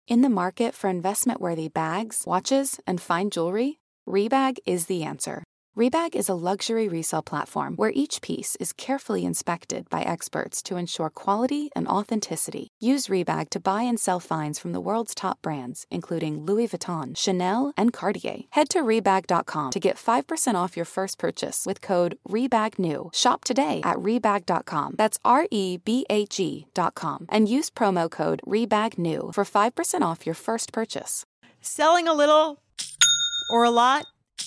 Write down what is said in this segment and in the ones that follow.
In the market for investment-worthy bags, watches, and fine jewelry, Rebag is the answer. Rebag is a luxury resale platform where each piece is carefully inspected by experts to ensure quality and authenticity. Use Rebag to buy and sell finds from the world's top brands, including Louis Vuitton, Chanel, and Cartier. Head to Rebag.com to get 5% off your first purchase with code REBAGNEW. Shop today at Rebag.com. That's REBAG.com. And use promo code REBAGNEW for 5% off your first purchase. Selling a little or a lot?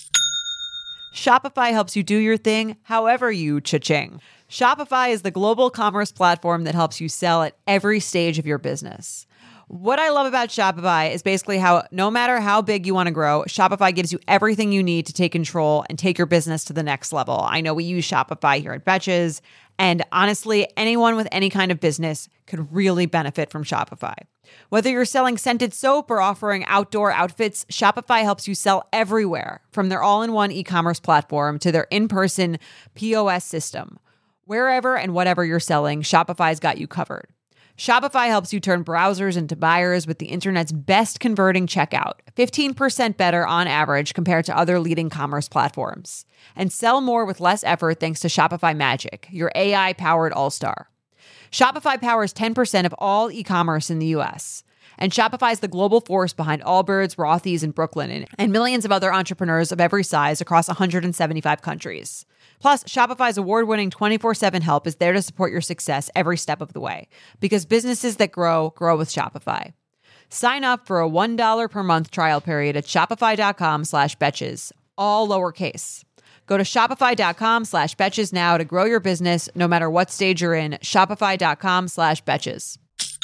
Shopify helps you do your thing however you cha-ching. Shopify is the global commerce platform that helps you sell at every stage of your business. What I love about Shopify is basically how no matter how big you want to grow, Shopify gives you everything you need to take control and take your business to the next level. I know we use Shopify here at Betches, and honestly, anyone with any kind of business could really benefit from Shopify. Whether you're selling scented soap or offering outdoor outfits, Shopify helps you sell everywhere, from their all-in-one e-commerce platform to their in-person POS system. Wherever and whatever you're selling, Shopify's got you covered. Shopify helps you turn browsers into buyers with the internet's best converting checkout, 15% better on average compared to other leading commerce platforms. And sell more with less effort thanks to Shopify Magic, your AI-powered all-star. Shopify powers 10% of all e-commerce in the U.S., and Shopify is the global force behind Allbirds, Rothy's, and Brooklinen, and millions of other entrepreneurs of every size across 175 countries. Plus, Shopify's award-winning 24/7 help is there to support your success every step of the way, because businesses that grow, grow with Shopify. Sign up for a $1 per month trial period at shopify.com/betches, all lowercase. Go to shopify.com/betches now to grow your business no matter what stage you're in. Shopify.com/betches.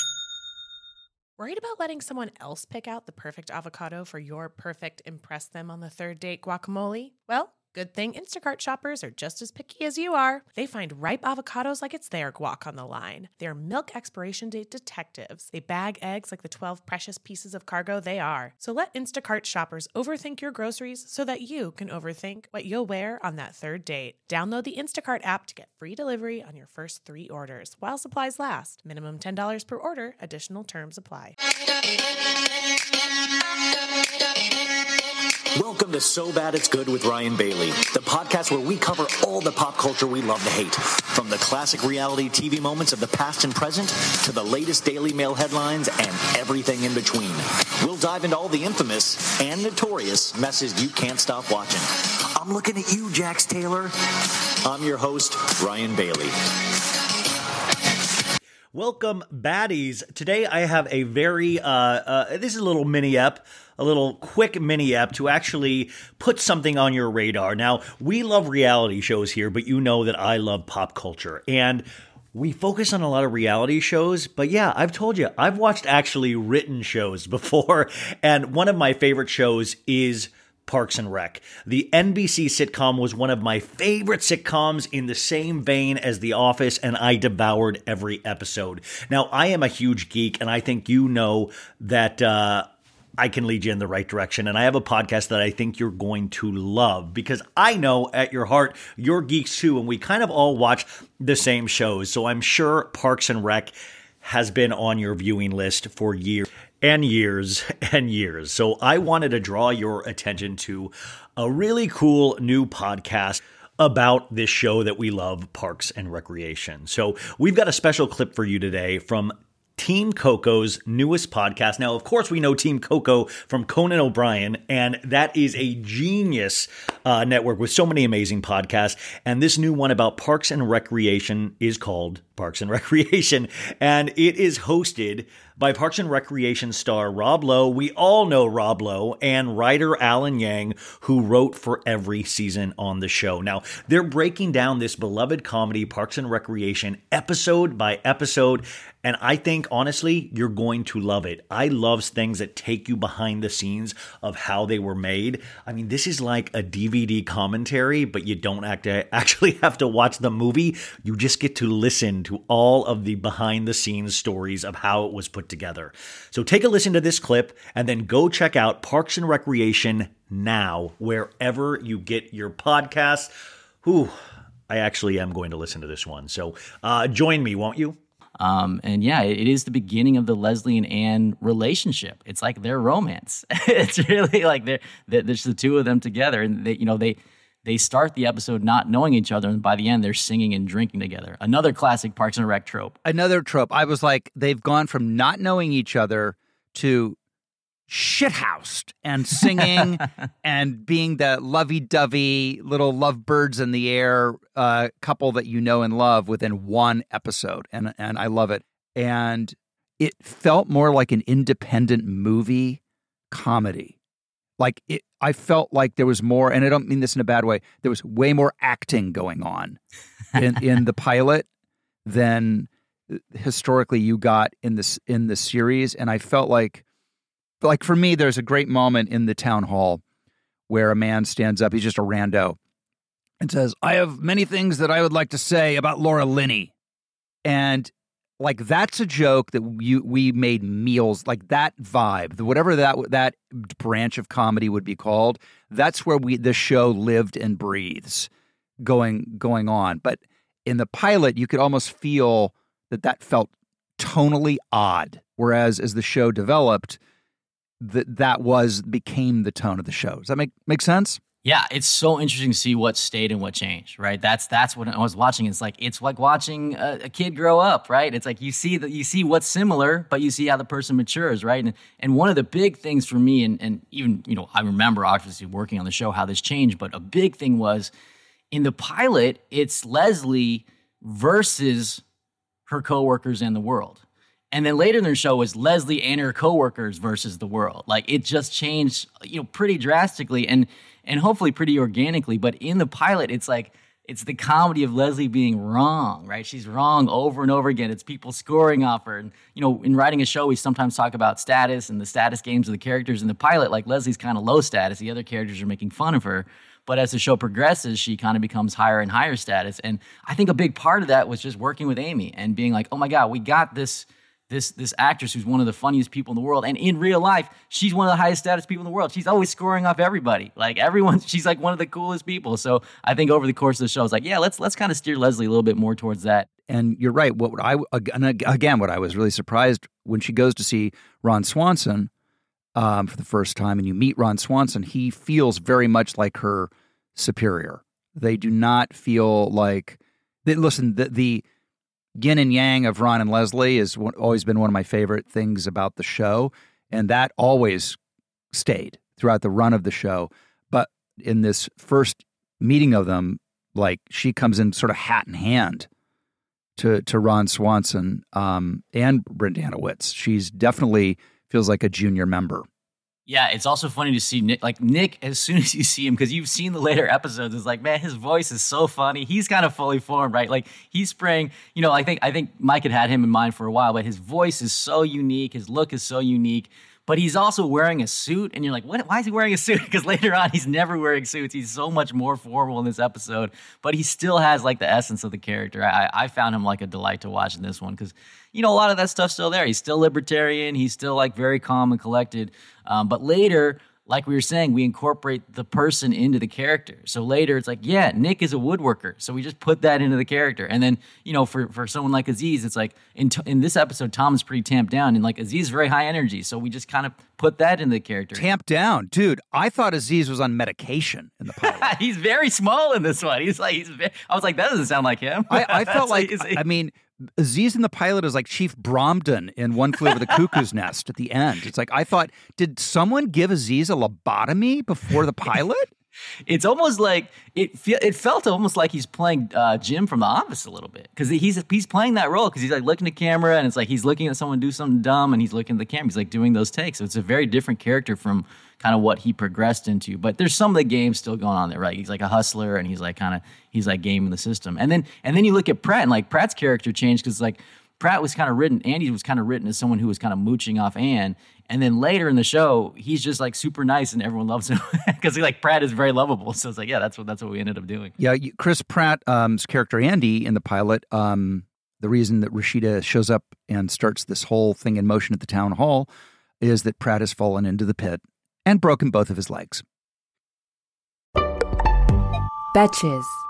Worried about letting someone else pick out the perfect avocado for your perfect impress them on the third date guacamole? Well, good thing Instacart shoppers are just as picky as you are. They find ripe avocados like it's their guac on the line. They're milk expiration date detectives. They bag eggs like the 12 precious pieces of cargo they are. So let Instacart shoppers overthink your groceries so that you can overthink what you'll wear on that third date. Download the Instacart app to get free delivery on your first 3 orders while supplies last. Minimum $10 per order. Additional terms apply. Welcome to So Bad It's Good with Ryan Bailey, the podcast where we cover all the pop culture we love to hate, from the classic reality TV moments of the past and present to the latest Daily Mail headlines and everything in between. We'll dive into all the infamous and notorious messes you can't stop watching. I'm looking at you, Jax Taylor. I'm your host, Ryan Bailey. Welcome, baddies. Today I have a very, this is a little mini-ep, a little quick mini-ep to actually put something on your radar. Now, we love reality shows here, but you know that I love pop culture. And we focus on a lot of reality shows, but yeah, I've told you, I've watched actually written shows before. And one of my favorite shows is Parks and Rec. The NBC sitcom was one of my favorite sitcoms in the same vein as The Office, and I devoured every episode. Now, I am a huge geek, and I think you know that I can lead you in the right direction, and I have a podcast that I think you're going to love, because I know at your heart, you're geeks too, and we kind of all watch the same shows, so I'm sure Parks and Rec has been on your viewing list for years and years and years. So I wanted to draw your attention to a really cool new podcast about this show that we love, Parks and Recreation. So we've got a special clip for you today from Team Coco's newest podcast. Now, of course, we know Team Coco from Conan O'Brien, and that is a genius network with so many amazing podcasts. And this new one about Parks and Recreation is called Parks and Recreation, and it is hosted by Parks and Recreation star Rob Lowe. We all know Rob Lowe, and writer Alan Yang, who wrote for every season on the show. Now, they're breaking down this beloved comedy, Parks and Recreation, episode by episode, and I think, honestly, you're going to love it. I love things that take you behind the scenes of how they were made. I mean, this is like a DVD commentary, but you don't actually have to watch the movie. You just get to listen to all of the behind-the-scenes stories of how it was put together. So take a listen to this clip, and then go check out Parks and Recreation now, wherever you get your podcasts. Ooh, I actually am going to listen to this one. So join me, won't you? And yeah, it is the beginning of the Leslie and Anne relationship. It's like their romance. It's really like there's the two of them together, and they start the episode not knowing each other, and by the end they're singing and drinking together. Another classic Parks and Rec trope. Another trope. I was like, they've gone from not knowing each other to shithoused and singing and being the lovey-dovey little lovebirds in the air couple that you know and love within one episode. And I love it. And it felt more like an independent movie comedy. Like I felt like there was more, and I don't mean this in a bad way, there was way more acting going on in the pilot than historically you got in the series. And I felt like for me, there's a great moment in the town hall where a man stands up, he's just a rando, and says, "I have many things that I would like to say about Laura Linney." And like, that's a joke that we made meals, like that vibe, whatever that branch of comedy would be called. That's where the show lived and breathes going on. But in the pilot, you could almost feel that felt tonally odd. Whereas as the show developed, that became the tone of the show. Does that make sense? Yeah, it's so interesting to see what stayed and what changed, right? That's what I was watching. It's like watching a kid grow up, right? It's like you see what's similar, but you see how the person matures, right? And one of the big things for me, and even I remember obviously working on the show how this changed, but a big thing was in the pilot, it's Leslie versus her coworkers and the world. And then later in the show was Leslie and her coworkers versus the world. Like, it just changed, pretty drastically and hopefully pretty organically. But in the pilot, it's like, it's the comedy of Leslie being wrong, right? She's wrong over and over again. It's people scoring off her. And, in writing a show, we sometimes talk about status and the status games of the characters. In the pilot, like, Leslie's kind of low status. The other characters are making fun of her. But as the show progresses, she kind of becomes higher and higher status. And I think a big part of that was just working with Amy and being like, oh my God, we got this actress who's one of the funniest people in the world. And in real life, she's one of the highest status people in the world. She's always scoring off everybody. Like, she's like one of the coolest people. So I think over the course of the show, it's like, yeah, let's kind of steer Leslie a little bit more towards that. And you're right. What I was really surprised when she goes to see Ron Swanson for the first time, and you meet Ron Swanson, he feels very much like her superior. They do not feel like the yin and yang of Ron and Leslie has always been one of my favorite things about the show, and that always stayed throughout the run of the show. But in this first meeting of them, like, she comes in sort of hat in hand to Ron Swanson and Brenda Hanowitz. She's definitely feels like a junior member. Yeah, it's also funny to see Nick. Like, Nick, as soon as you see him, because you've seen the later episodes, it's like, man, his voice is so funny. He's kind of fully formed, right? Like, he's spraying, I think Mike had him in mind for a while, but his voice is so unique. His look is so unique. But he's also wearing a suit, and you're like, what? Why is he wearing a suit? Because later on, he's never wearing suits. He's so much more formal in this episode, but he still has, like, the essence of the character. I found him, like, a delight to watch in this one, because, a lot of that stuff's still there. He's still libertarian. He's still, like, very calm and collected. But later, like we were saying, we incorporate the person into the character. So later it's like, yeah, Nick is a woodworker. So we just put that into the character. And then, for someone like Aziz, it's like in this episode, Tom is pretty tamped down, and like Aziz is very high energy. So we just kind of put that into the character. Tamped down? Dude, I thought Aziz was on medication in the pilot. He's very small in this one. I was like, that doesn't sound like him. I felt like, Aziz in the pilot is like Chief Bromden in One Flew Over the Cuckoo's Nest at the end. It's like, I thought, did someone give Aziz a lobotomy before the pilot? It's almost like it felt almost like he's playing Jim from The Office a little bit, because he's playing that role, because he's like looking at camera, and it's like he's looking at someone do something dumb, and he's looking at the camera. He's like doing those takes. So it's a very different character from kind of what he progressed into. But there's some of the games still going on there, right? He's like a hustler, and he's like gaming the system. And then you look at Pratt, and like Pratt's character changed, because like Pratt was kind of written, Andy was kind of written as someone who was kind of mooching off Anne. And then later in the show, he's just like super nice and everyone loves him because like Pratt is very lovable. So it's like, yeah, that's what we ended up doing. Yeah, Chris Pratt's character Andy in the pilot, the reason that Rashida shows up and starts this whole thing in motion at the town hall is that Pratt has fallen into the pit and broken both of his legs. Betches.